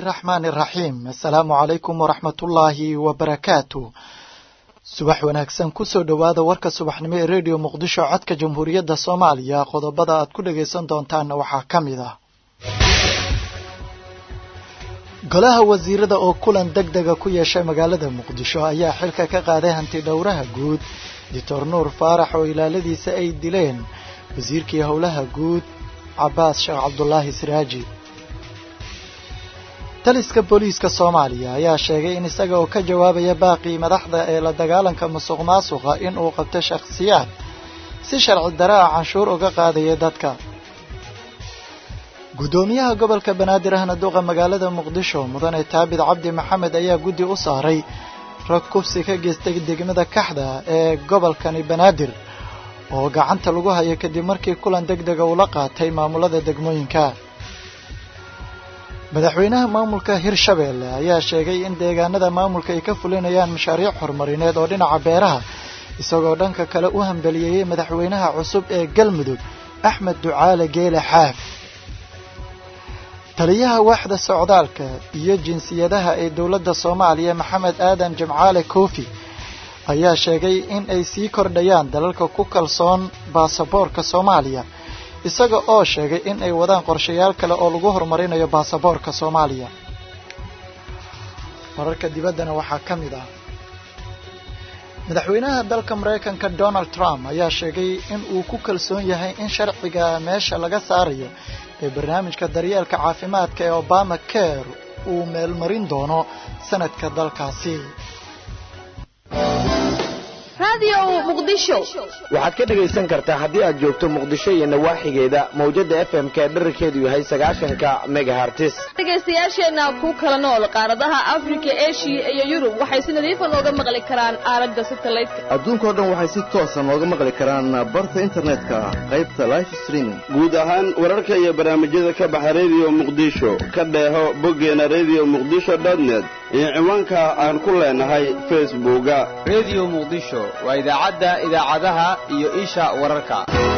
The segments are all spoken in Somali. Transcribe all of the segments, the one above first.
الرحمن الرحيم السلام عليكم ورحمة الله وبركاته subax wanaagsan ku soo dhawaada warka subaxnimo ee radio muqdisho codka jamhuuriyadda Soomaaliya qodobada aad ku dhageysan doontaan waxaa kamid ah golaha wasiirada oo kulan degdeg ah ku yeeshay magaalada muqdisho ayaa xilka ka qaaday hanti dhowraha guud Dr. Nuur Faarax oo ilaaladiisa ay dileen wasiirkii howlaha guud Cabbaas Sheekh Cabdullaahi Siraaji taliska booliiska Soomaaliya ayaa sheegay in isaga oo ka jawaabaya baaqi madaxda ee la dagaalanka musuqmaasuqa in uu qabto shakhsiyaad si sharci darro ah canshuur uga qaadaya dadka gudoomiyaha gobolka Banaadir ahna duqa magaalada Muqdisho mudane Taabid Cabdi Maxamed ayaa gudi u saaray rag kufsi ka geystay degmada Kaxda ee gobolkani Banaadir oo gacanta lagu hayo kadib markii kulan degdeg ah uu la qaatay maamulada degmooyinka madaxweynaha maamulka Hirshabeelle ayaa sheegay in deegaanada maamulka ay ka fulinayaan mashaariic horumarineed oo dhinaca beeraha isagoo dhanka kale u hambeliyay madaxweynaha cusub ee Galmudug Axmed Ducaale Geele Xaaf taliyaha waaxda socdaalka iyo jinsiyadaha ee dawladda Soomaaliya Maxamed Aadan Jamcaale Koofi ayaa sheegay in ay sii kordhayaan dalalka ku kalsoon baasaboorka Soomaaliya isaga oo sheegay in ay wadaan qorshayaal kale oo lagu horumarinayo baasaboorka Soomaaliya wararka dibaddana waxaa kamid ah madaxweynaha dalka Mareykanka Donald Trump ayaa sheegay in uu ku kalsoon yahay in sharciga meesha laga saarayo ee barnaamijka daryeelka caafimaadka ee Obamacare uu meel marin doono sanadka dalkaasi waxaad ka dhagaysan kartaa haddii aad joogto Muqdisho iyo nawaaxigeeda mawjada FM-ka ee dhererkeedu yahay 90 megahertz. Dhagaystayaasheena ku kala nool qaaradaha Afrika, Asia iyo Yurub waxay si nadiif ah uga maqli karaan aalada satellite-ka. Adduunka oo dhan waxay si toos ah uga maqli karaan barta internet-ka qaybta live streaming. Guud ahaan wararka iyo barnaamijyada ka baxa Radio Muqdisho ka dheeho boggeena radiomuqdisho.net iyo ciwaanka aan ku leenahay Facebook-ga Radio Muqdisho waa idaacadaha iyo isha wararka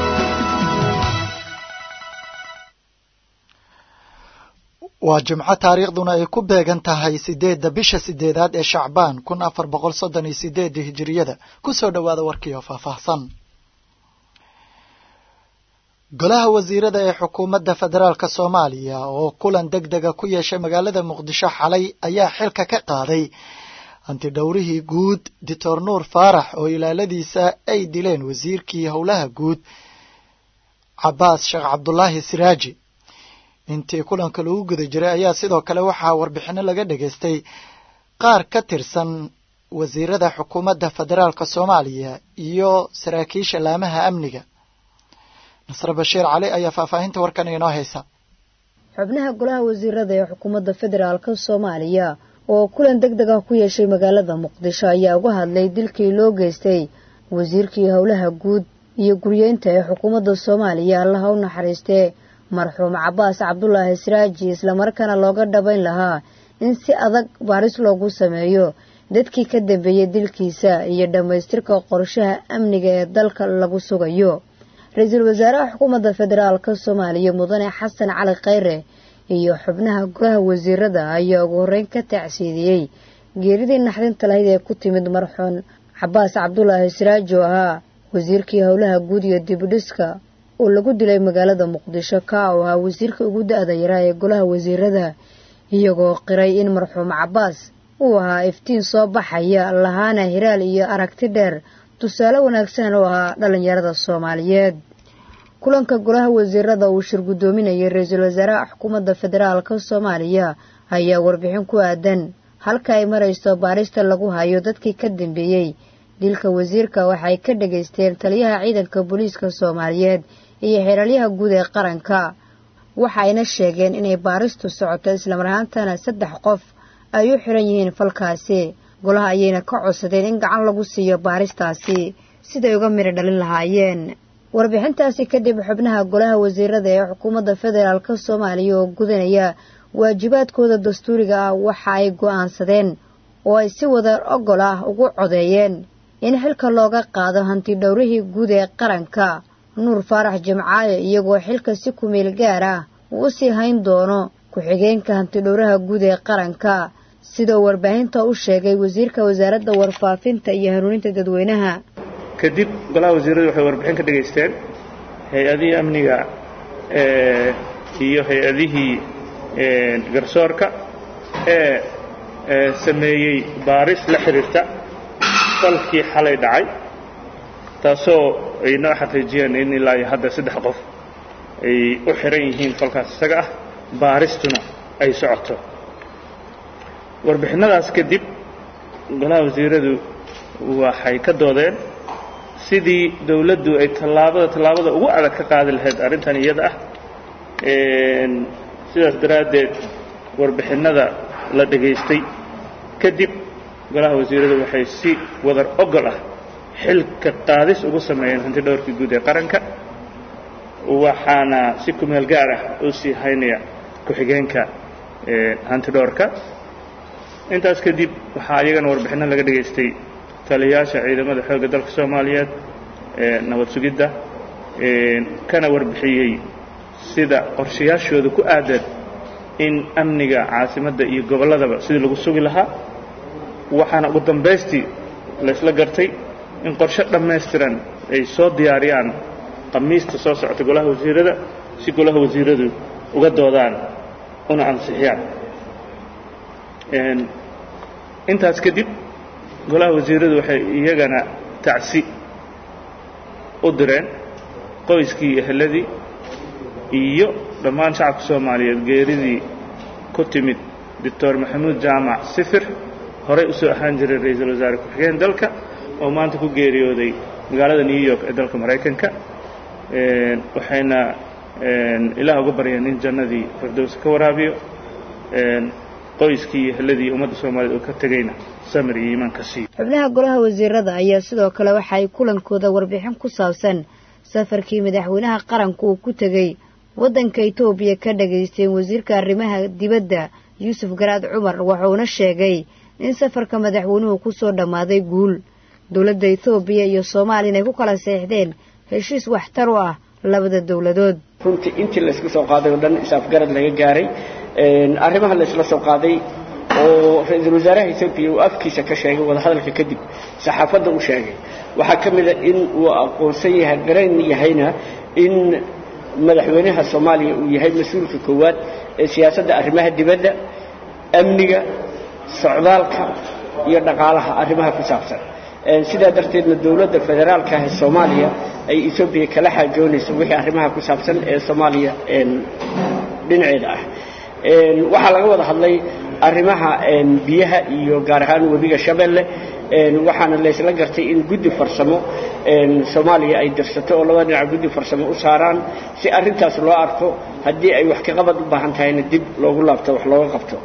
waa jimco taariikhduna ay ku beegan tahay 8 bisha 8 ee Shacbaan 1438 hijriyada ku soo dhawaada warkii oo faahfaahsan golaha wasiirada ee xukuumadda federaalka Soomaaliya oo kulan degdeg ah ku yeeshay magaalada Muqdisho xalay ayaa xilka ka qaaday hanti dhowrihii guud Dr. Nuur Faarax oo ilaaladiisa ay dileen wasiirkii howlaha guud Cabbaas Sheekh Cabdullaahi Siraaji intii kulanka lagu guda jiray ayaa sidoo kale waxaa warbixino laga dhageystay qaar ka tirsan wasiirada xukuumadda federaalka Soomaaliya iyo saraakiisha laamaha amniga Nasra Bashiir Cali ayaa faahfaahinta warkan inoo haysa xubnaha golaha wasiirada ee xukuumadda federaalka Soomaaliya oo kulan degdeg ah ku yeeshay magaalada Muqdisho ayaa uga hadlay dilkii loo geystay wasiirkii howlaha guud iyo guryeynta ee xukuumadda Soomaaliya Allah u naxariistay marxuum Cabbaas Cabdullaahi Siraaji isla markaana looga dhabayn lahaa in si adag baaris loogu sameeyo dadkii ka dambeeyay dilkiisa iyo dhamaystirka qorshaha amniga ee dalka lagu sugayo ra'iisul wasaaraha xukuumadda federaalka Soomaaliya mudane Xasan Cali Khayre iyo xubnaha golaha wasiirada ayaa ugu horeyn ka tacsiidiyay geeridii naxdinta lahayd ee ku timid marxuum Cabbaas Cabdullaahi Siraaji oo ahaa wasiirkii howlaha guud iyo dib-u-dhiska oo lagu dilay magaalada Muqdisho ka oo ahaa wasiirka ugu da'da yaraa ee golaha wasiirada iyagoo qiray in marxuum Cabbaas uu ahaa iftiin soo baxaya lahaana hiraal iyo aragti dheer tusaale wanaagsan oo ahaa dhalinyarada Soomaaliyeed kulanka golaha wasiirada uu shir gudoominayay ra'iisul wasaaraha xukuumadda federaalka Soomaaliya ayaa warbixin ku aadan halka ay marayso baarista lagu hayo dadkii ka dambeeyay dilka wasiirka waxay ka dhageysteen taliyaha ciidanka booliiska Soomaaliyeed iyo xeeraryaha guud ee qaranka waxayna sheegeen inay baaristu socoto isla marhaantana 3 qof ay u xiran yihiin falkaasi golaha ayayna ka codsadeen in gacan lagu siiyo baaristaasi siday uga miri dhalin lahaayeen warbixintaasi kadib xubnaha golaha wasiirada ee xukuumadda federaalka Soomaaliya oo gudanaya waajibaadkooda dastuuriga ah waxa ay go'aansadeen oo ay si wada ogol ah ugu codeeyeen in xilka looga qaado hanti dhowrihii guud ee qaranka Nuur Faarax Jamcaale iyagoo xilka si ku meel gaar ah uu sii hayn doono ku-xigeenka hantidhowraha guud ee qaranka sidoo warbaahinta u sheegay wasiirka wasaaradda warfaafinta iyo hanuuninta dadweynaha kadib golaha wasiiradu waxay warbixin ka dhageysteen hay-adihii amniga iyo hay-adihii garsoorka ee sameeyey baaris la xiriirta falkii xalay dhacay taasoo ay noo xaqiijiyeen in ilaa iyo hadda 3 qof ay u xiran yihiin falkaas isaga ah baaristuna ay socoto warbixinadaas kadib golaha wasiiradu waxay ka doodeen sidii dawladdu ay tallaabada ugu adag ka qaadi lahayd arrintan iyada ah sidaas daraadeed warbixinada la dhageystay kadib golaha wasiiradu waxay si wadar ogol ah xilka qaadis ugu sameeyeen hantidhowrkii guud ee qaranka waxaana si ku meel gaar ah u sii haynaya ku-xigeenka hantidhowrka intaas kadib waxaa iyagana warbixino laga dhageystay taliyayaasha ciidamada xoogga dalka Soomaaliyeed nabad sugidda kana warbixiyay sida qorshayaashooda ku aadan in amniga caasimadda iyo gobolladaba sidii lagu sugi lahaa waxaana ugu dambeystii la isla gartay in qorshe dhammaystiran ay soo diyaariyaan khamiista soo socota golaha wasiirada si golaha wasiiradu uga doodaan una ansixiyaan intaas kadib golaha wasiiradu waxay iyagana tacsi u direen qoyskii eheladii iyo dhammaan shacabka Soomaaliyeed geeridii ku timid Dr. Maxamuud Jaamac Sifir horey u soo ahaan jiray ra'iisul wasaare ku-xigeen dalka oo maanta ku geeriyooday magaalada New York ee dalka Mareykanka waxayna ilaah uga baryeen in jannadii firdaws ka waraabiyo qoyskii eheladii ummadda Soomaaliyeed oo ka tagayna samir iyo iimaan ka sii xubnaha golaha wasiirada ayaa sidoo kale waxay kulankooda warbixin ku saabsan safarkii madaxweynaha qaranku uu ku tagay waddanka Itoobiya ka dhageysteen wasiirka arrimaha dibadda Yuusuf Garaad Cumar wuxuuna sheegay in safarka madaxweynuhu ku soo dhamaaday guul dawladda Itoobiya iyo Soomaaliya ay ku kala saxiixdeen heshiis waxtar u ah labada dawladood runtii intii la isku soo qaaday oo dhan isaaf garad laga gaaray arrimaha la isla soo qaaday oo ra'iisul wasaaraha Itoobiya uu afkiisa ka sheegay wada hadalka kadib saxaafadda uu sheegay waxa kamid ah in uu aqoonsan yahay garan yahayna in madaxweynaha Soomaaliya uu yahay mas'uulka koowaad ee siyaasadda arrimaha dibadda amniga socdaalka iyo dhaqaalaha arrimaha ku saabsan sida darteedna dawladda federaalka ah ee Soomaaliya ay Itoobiya kala xaajoonayso wixii arrimaha ku saabsan ee Soomaaliya dhinaceeda ah waxa laga wada hadlay arrimaha biyaha iyo gaar ahaan webiga Shabeelle waxaana la isla gartay in guddi farsamo Soomaaliya ay dirsato oo labada dhinac guddi farsamo u saaraan si arrintaas loo arko haddii ay wax ka qabad u baahan tahay dib loogu laabto wax looga qabto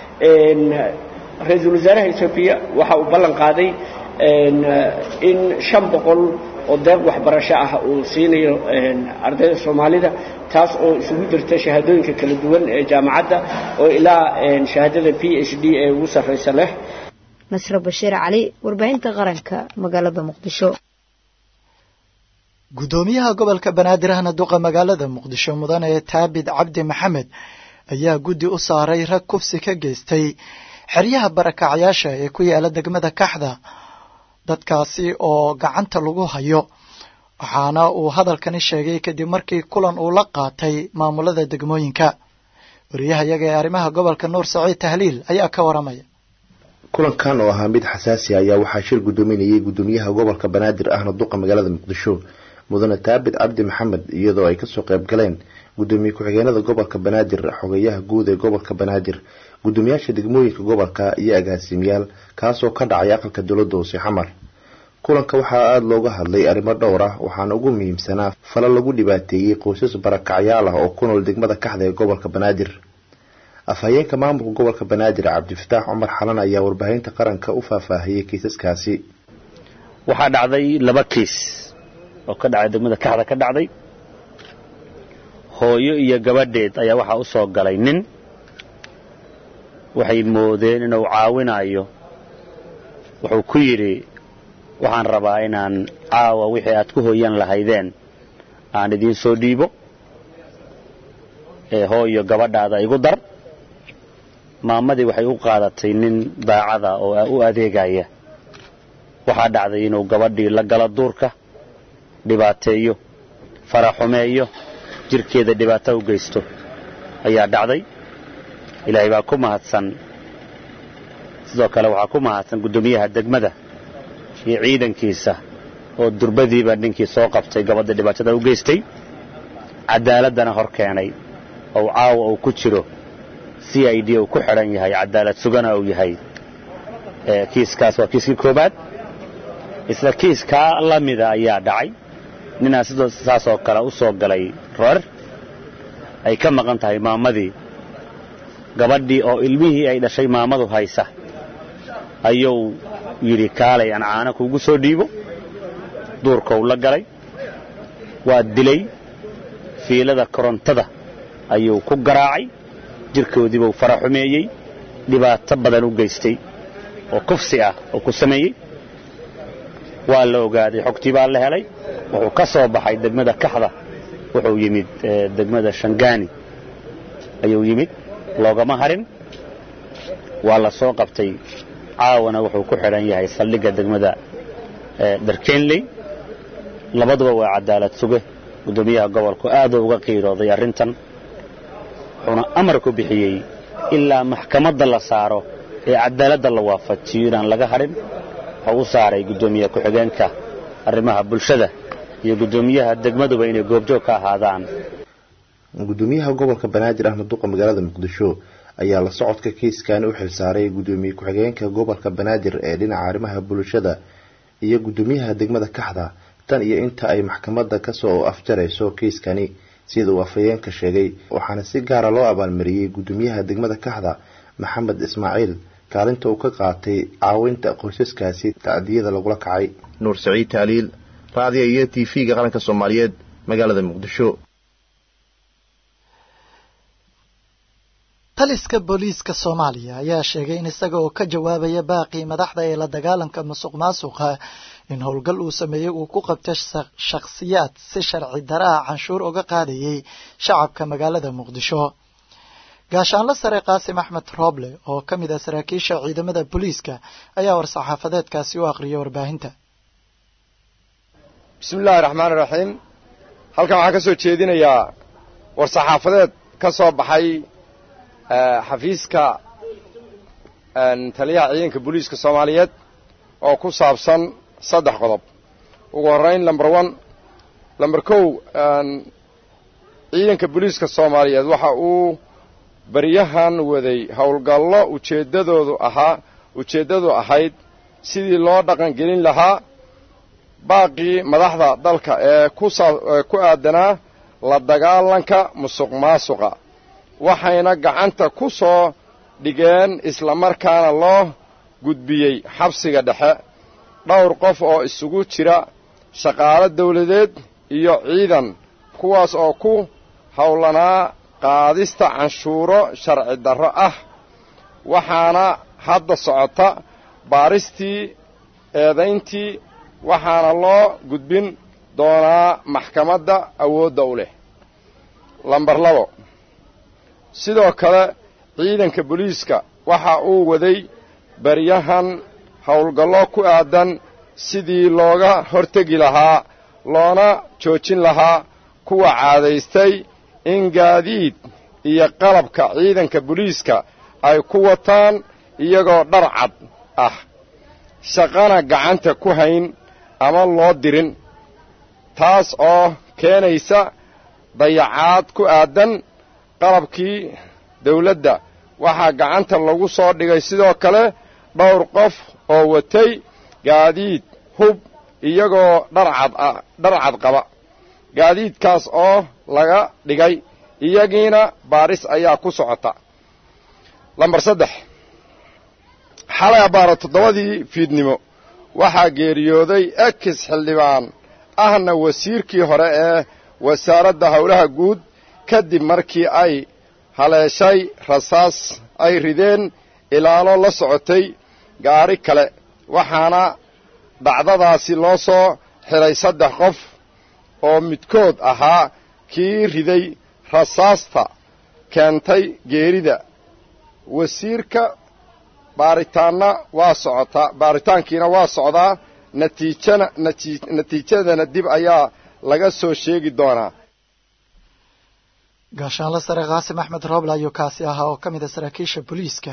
ra'iisul wasaaraha Itoobiya waxa uu ballan qaaday in 500 oo deeq waxbarasho ah uu siinayo ardayda Soomaalida taas oo isugu jirta shahaadooyinka kala duwan ee jaamacadda oo ilaa shahaadada PhD ee ugu sarreysa leh Nasra Bashiir Cali warbaahinta qaranka magaalada Muqdisho gudoomiyaha gobolka Banaadir ahna duqa magaalada Muqdisho mudane Taabid Cabdi Maxamed ayaa guddi u saaray rag kufsi ka geystay xeryaha barakacayaasha ee ku yaala degmada Kaxda dadkaasi oo gacanta lagu hayo waxaana uu hadalkani sheegay kadib markii kulan uu la qaatay maamulada degmooyinka wariyahayaga ee arrimaha gobolka Nuur Saciid Tahliil ayaa ka waramaya kulankan oo ahaa mid xasaasi ah ayaa waxaa shir gudoominayay gudoomiyaha gobolka Banaadir ahna duqa magaalada Muqdisho mudane Taabid Cabdi Maxamed iyadoo ay ka soo qayb galeen gudoomiye ku-xigeenada gobolka Banaadir xogayaha guud ee gobolka Banaadir gudoomiyaasha degmooyinka gobolka iyo agaasimayaal kaas oo ka dhacay aqalka dawladda hoose xamar kulanka waxaa aad looga hadlay arrimo dhowr ah waxaana ugu muhiimsanaa fala lagu dhibaateeyay qoysas barakacayaal ah oo ku nool degmada Kaxda ee gobolka Banaadir afhayeenka maamulka gobolka Banaadir Cabdifataax Cumar Xalan ayaa warbaahinta qaranka u faahfaahiyay kiisaskaasi waxaa dhacday 2 kiis oo ka dhacay degmada Kaxda ka dhacday hooyo iyo gabadheed ayaa waxa u soo galay nin waxay moodeen inuu caawinayo wuxuu ku yiri waxaan rabaa inaan caawa wixii aad ku hooyan lahaydeen aan idin soo dhiibo hooyo gabadhaada igu dar maamadii waxay u qaadatay nin daacada oo u adeegaya waxaa dhacday inuu gabadhii la galo duurka dhibaateeyo faraxumeeyo jirkeeda dhibaato u geysto ayaa dhacday ilaahay baa ku mahadsan sidoo kale waxaa ku mahadsan gudoomiyaha degmada iyo ciidankiisa oo durbadiiba ninkii soo qabtay gabadha dhibaatada u geystay cadaaladana hor keenay oo caawa uu ku jiro CID uu ku xiran yahay cadaalad sugana uu yahay kiiskaas waa kiiskii koobaad isla kiiska lamida ayaa dhacay ninaa sidoo saas oo kale u soo galay roor ay ka maqan tahay maamadii gabadhii oo ilmihii ay dhashay maamadu haysa ayuu yidhi kaalay aan caana kuugu soo dhiibo duurkou la galay waa dilay fiilada korontada ayuu ku garaacay jirkoodiibuu faraxumeeyey dhibaato badan u geystay oo kufsi ah oo ku sameeyey waa la ogaaday xogtii baa la helay wuxuu ka soo baxay degmada Kaxda wuxuu yimid degmada Shangaani ayuu yimid loogama harin waa la soo qabtay caawana wuxuu ku xiran yahay saldhigga degmada Darkeenley labaduba waa cadaalad suge gudoomiyaha gobolku aad uga qiirooday arrintan wuxuuna amar ku bixiyey ilaa maxkamadda la saaro ee cadaaladda la waafajiyo inaan laga harin wuxuu u saaray gudoomiyaha ku-xigeenka arrimaha bulshada iyo gudoomiyaha degmaduba inay goobjoog ka ahaadaan gudoomiyaha gobolka Banaadir Ahmed Duqa magaalada Muqdisho ayaa la socodka kiiskan u xilsaaray gudoomiye ku-xigeenka gobolka Banaadir ee dhinaca arrimaha bulshada iyo gudoomiyaha degmada Kaxda tan iyo inta ay maxkamadda ka soo afjarayso kiiskani sida uu afayeenka sheegay waxaana si gaar ah loo abaalmariyay gudoomiyaha degmada Kaxda Maxamed Ismaaciil kaalinta uu ka qaatay caawinta qoysaskaasi tacdiyada lagula kacay Nuur Saciid Taaliil raadiyo iyo TV-ga qaranka Soomaaliyeed magaalada Muqdisho taliska booliiska Soomaaliya ayaa sheegay in isaga oo ka jawaabaya baaqi madaxda ee la dagaalanka musuqmaasuqa in howlgal uu sameeyay uu ku qabtay shakhsiyaad si sharci darro ah canshuur uga qaadayay shacabka magaalada Muqdisho gaashaanle sare Qaasim Axmed Roble oo ka mid ah saraakiisha ciidamada booliiska ayaa war-saxaafadeedkaasi u akhriyay warbaahinta bismillaahi raxmaani raxiim halkan waxaan ka soo jeedinayaa war-saxaafadeed ka soo baxay xafiiska taliyaha ciidanka booliiska Soomaaliyeed oo ku saabsan 3 qodob ugu horeyn number 1 number 2 ciidanka booliiska Soomaaliyeed waxa uu bariyahan waday howlgallo ujeedadu ahayd sidii loo dhaqan gelin lahaa baaqii madaxda dalka ee ku aadanaa la dagaalanka musuqmaasuqa waxayna gacanta ku soo dhigeen isla markaana loo gudbiyey xabsiga dhexe dhowr qof oo isugu jira shaqaale dawladeed iyo ciidan kuwaas oo ku howlanaa qaadista canshuuro sharci darro ah waxaana hadda socota baaristii eedayntii waxaana loo gudbin doonaa maxkamadda awoodda u leh lambar 2 sidoo kale ciidanka booliiska waxa uu waday bariyahan howlgallo ku aadan sidii looga hortegi lahaa loona joojin lahaa kuwa caadaystay in gaadiid iyo qalabka ciidanka booliiska ay ku wataan iyagoo dhar cad ah shaqana gacanta ku hayn ama loo dirin taas oo keenaysa dayacaad ku aadan qalabkii dawladda waxaa gacanta lagu soo dhigay sidoo kale dhowr qof oo watay gaadiid hub iyagoo dhar cad qaba gaadiidkaas oo laga dhigay iyagiina baaris ayaa ku socota lambar 3 xalay abaaro 7 fiidnimo waxaa geeriyooday ex xildhibaan ahna wasiirkii hore ee wasaaradda howlaha guud kadib markii ay haleeshay rasaas ay rideen ilaalo la socotay gaari kale waxaana dhacdadaasi loo soo xiray 3 qof oo midkood ahaa kii riday rasaasta keentay geerida wasiirka baaritaankiina waa socdaa natiijadana dib ayaa laga soo sheegi doonaa. gaashaanle sare qaasim axmed rooble ayuu kaasi ahaa oo ka mid a saraakiisha booliiska.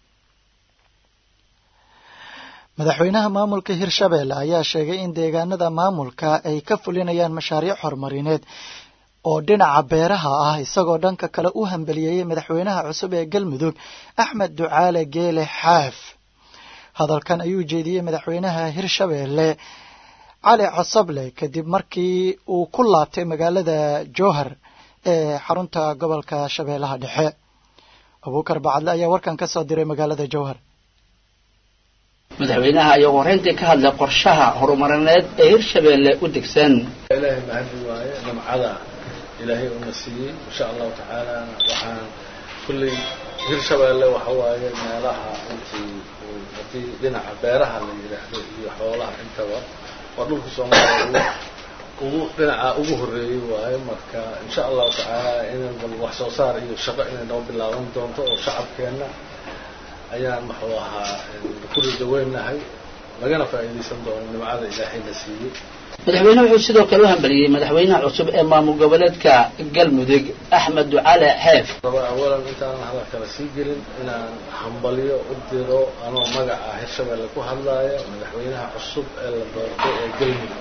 madaxweynaha maamulka hirshabeelle ayaa sheegay in deegaanada maamulka ay ka fulinayaan mashaariic horumarineed oo dhinaca beeraha ah, isagoo dhanka kale u hambaliyeeyey madaxweynaha cusub ee galmudug axmed ducaale geele xaaf. hadalkan ayuu jeediyey madaxweynaha hirshabeelle cali cosoble kadib markii uu ku laabtay magaalada jowhar ee xarunta gobolka shabeellaha dhexe. abuukar bacadle ayaa warkan ka soo diray magaalada jowhar. madaxweynaha ayaa horeyntii ka hadlay qorshaha horumarineed ee hirshabeelle u degsan. ilaahay mahadi waaye nimcada ilaahay una siiyey insha allahu tacaala. waxaan kulley hirshabeelle waxa waaye meelaha intii haddii dhinaca beeraha la yidhaahdo iyo xoolaha intaba waa dhulka soomaaliya dhinaca ugu horreeyey waaye. marka insha allahu tacaala inay bal wax soo saar iyo shaqo inay noo bilaaban doonto oo shacabkeenna ayaan muxuu ahaa ku ridaweynahay lagana faa'iidaysan doono nimcada ilaahayna siiyey. madaxweynaha wuxuu sidoo kale u hambaliyey madaxweynaha cusub ee maamul goboleedka galmudug axmed ducaale xeef. awalan intaanan hadal kale sii gelin inaan hambaliyo u diro anoo magaca hirshabeelle ku hadlaaya madaxweynaha cusub ee la doortay ee galmudug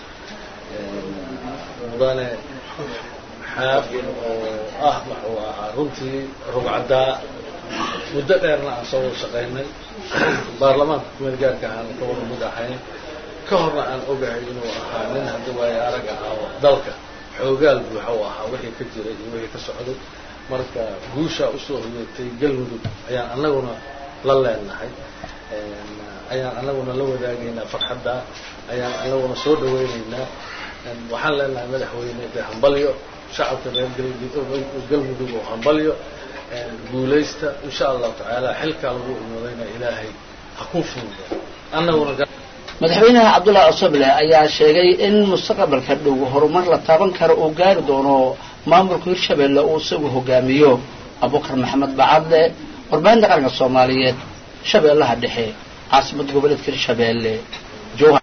mudane xaaf oo ah muxuu ahaa runtii rugcadaa muddo dheerna aan soo wada shaqaynay baarlamaanka kumeel gaarka ahaan ka wada mid ahayn ka horna aan ogahay inuu ahaa nin hadda waaye arag ahaa dalka xoogaal buuxa u ahaa wixii ka jiray iyo wixii ka socday. marka guushaa usoo hoyeetay galmudug ayaan anaguna la leenahay, ayaan anaguna la wadaagaynaa farxadda, ayaan anaguna soo dhawaynaynaa. waxaan leenahay madaxweyne dee hambalyo shacabka reer galmudug oo hambalyo guulaysta insha allahu tacaala. xilkaa lagu imadayna ilaahay ha ku fuudo. annaguna madaxweynaha cabdullaahi cosoble ayaa sheegay in mustaqbalka dhow horumar la taaban karo uu gaari doono maamulka hirshabeelle uu isagu hogaamiyo. abuukar maxamed bacadle, warbaahinta qaranka soomaaliyeed, shabeellaha dhexe, caasimada goboleedka hirshabeelle, jowhar.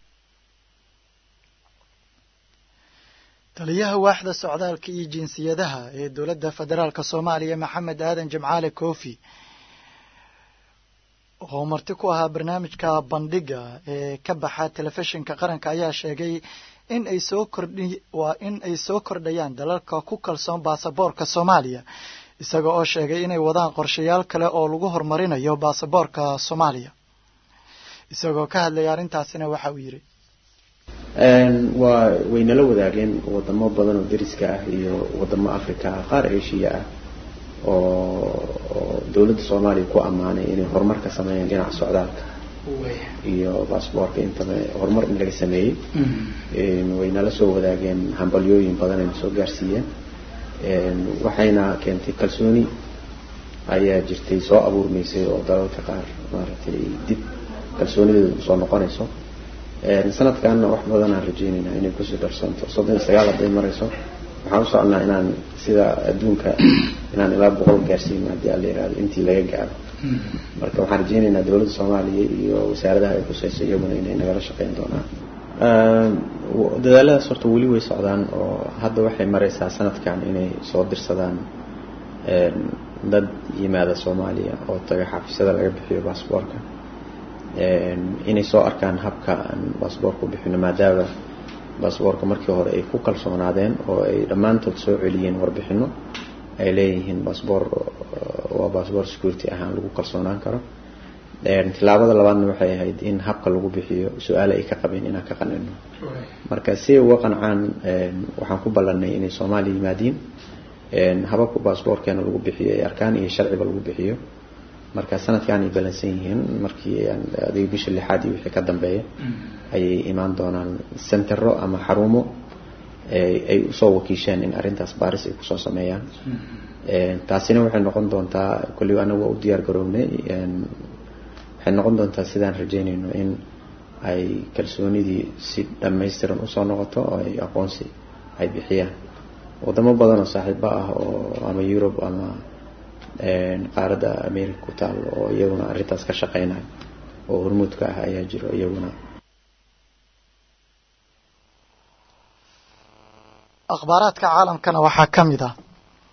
taliyaha waaxda socdaalka iyo jinsiyadaha ee dowladda federaalka soomaaliya maxamed aadan jimcaale koofi oo marti ku ahaa barnaamijka bandhiga ee ka baxa telefishinka qaranka ayaa sheegay in ay soo kordhayaan dalalka ku kalsoon baasaboorka soomaaliya, isaga oo sheegay inay wadaan qorshayaal kale oo lagu horumarinayo baasaboorka soomaaliya. isagoo ka hadlaya arrintaasina waxa uu yidhi way nala wadaageen wadamo badan oo dariska ah iyo wadamo afrika ah, qaar Asia ah oo dawladda Soomaaliya ku amaanay inay horumar ka sameeyaan dhinaca socdaalka iyo baasaboorka intaba horumar in laga sameeyay. way nala soo wadaageen hambalyooyin badan ay soo gaarsiiyeen, waxayna keentay kalsooni ayaa jirtay soo abuurmaysay oo dalalka qaar maaragtay dib kalsoonidooda soo noqonayso. sanadkan wax badan aan rajaynaynaa inay ku soo darsanto 39 haday marayso. waxaan u soconaa inaan sida adduunka inaan ilaa 100 gaarsiino haddii la yiraahdo intii laga gaaro. marka waxaan rajaynaynaa dawladda Soomaaliya iyo wasaaradaha ay ku sayso iyaguna inay nagala shaqeyn doonaan. dadaaladaas horta weli way socdaan oo hadda waxay maraysaa sanadkan inay soo dirsadaan dad yimaada Soomaaliya oo taga xafiisyada laga bixiyo baasaboorka, inay soo arkaan habka aan baasaboorka u bixino, maadaama baasaboorka markii hore ay ku kalsoonaadeen oo ay dhammaantood soo celiyeen warbixino ay leeyihiin baasaboor waa baasaboor security ahaan lagu kalsoonaan karo. tilaabada labaadna waxay ahayd in habka lagu bixiyo su'aalo ay ka qabeen inaan ka qancino. marka si uga qancaan waxaan ku ballanay inay Soomaaliya yimaadiin, hababka baasaboorkeena lagu bixiyo ay arkaan iyo sharciga lagu bixiyo. marka sanadkan ay balansan yihiin markii aan adeeg bisha 6 iyo wixii ka dambeeyay ayay imaan doonaan centero ama xarumo ay u soo wakiisheen in arintaas baaris ay ku soo sameeyaan. taasina waxay noqon doontaa kulli anagu u diyaar garownay, waxay noqon doontaa sidaan rajaynayno in ay kalsoonidii si dhammaystiran u soo noqoto oo ay aqoonsi ay bixiyaan. wadamo badan oo saaxiibo ah oo ama Europe ama qaaradda America ku taal oo iyaguna arrintaas ka shaqeynaya oo hormuudka ah ayaa jiro iyaguna. akhbaaraadka caalamkana waxaa ka mid ah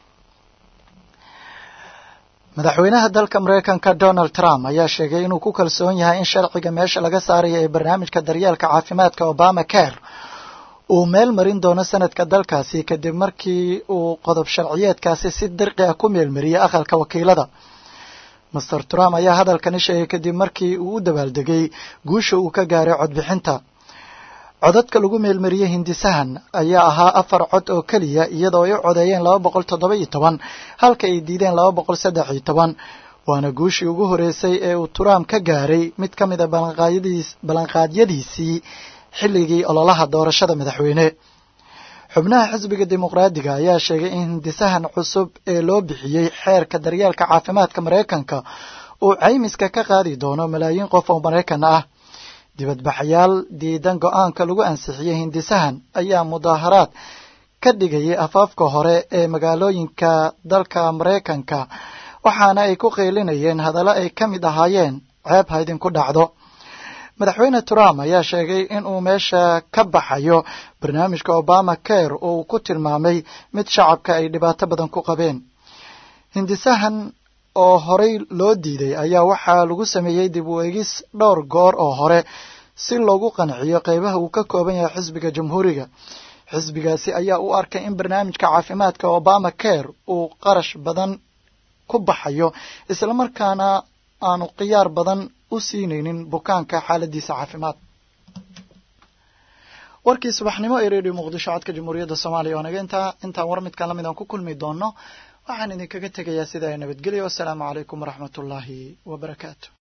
madaxweynaha dalka Mareykanka Donald Trump ayaa sheegay inuu ku kalsoon yahay in sharciga meesha laga saarayo ee barnaamijka daryeelka caafimaadka Obamacare uu meel marin doono sanadka dalkaasi kadib markii uu qodob sharciyeedkaasi si dirqi ah ku meelmariyay aqalka wakiilada. Mr. Trump ayaa hadalkani sheegay kadib markii uu u dabaaldegay guusha uu ka gaaray codbixinta. codadka lagu meelmariyay hindisahan ayaa ahaa 4 cod oo kaliya iyadoo ay codeeyeen 217 halka ay diideen 213 waana guushii ugu horeysay ee uu Trump ka gaaray mid ka mid ah ballanqaadyadiisii xilligii ololaha doorashada madaxweyne. xubnaha xisbiga dimuqraadiga ayaa sheegay in hindisahan cusub ee loo bixiyay xeerka daryeelka caafimaadka Mareykanka uu caymiska ka qaadi doono malaayiin qof oo Mareykan ah. dibadbaxayaal diidan go'aanka lagu ansixiyay hindisahan ayaa mudaharaad ka dhigayay afaafka hore ee magaalooyinka dalka Mareykanka waxaana ay ku qeylinayeen hadallo ay ka mid ahaayeen ceeb ha idinku dhacdo. madaxweyne Trump ayaa sheegay in uu meesha ka baxayo barnaamijka Obamacare oo uu ku tilmaamay mid shacabka ay dhibaato badan ku qabeen. hindisahan oo horey loo diiday ayaa waxaa lagu sameeyay dib u eegis dhowr goor oo hore si loogu qanciyo qaybaha uu ka kooban yahay xisbiga jamhuuriga. xisbigaasi ayaa u arkay in barnaamijka caafimaadka Obamacare uu qarash badan ku baxayo isla markaana aanu qiyaar badan u siinaynin bukaanka xaaladiisa caafimaad. warkii subaxnimo ee Radio Muqdisho codka Jamhuuriyadda Soomaaliya oo naga intaan war mid kala mid aan ku kulmi doono waxaan idinkaga tegayaa sida ay nabadgelyo. Assalaamu calaykum waraxmatullaahi wabarakaatu.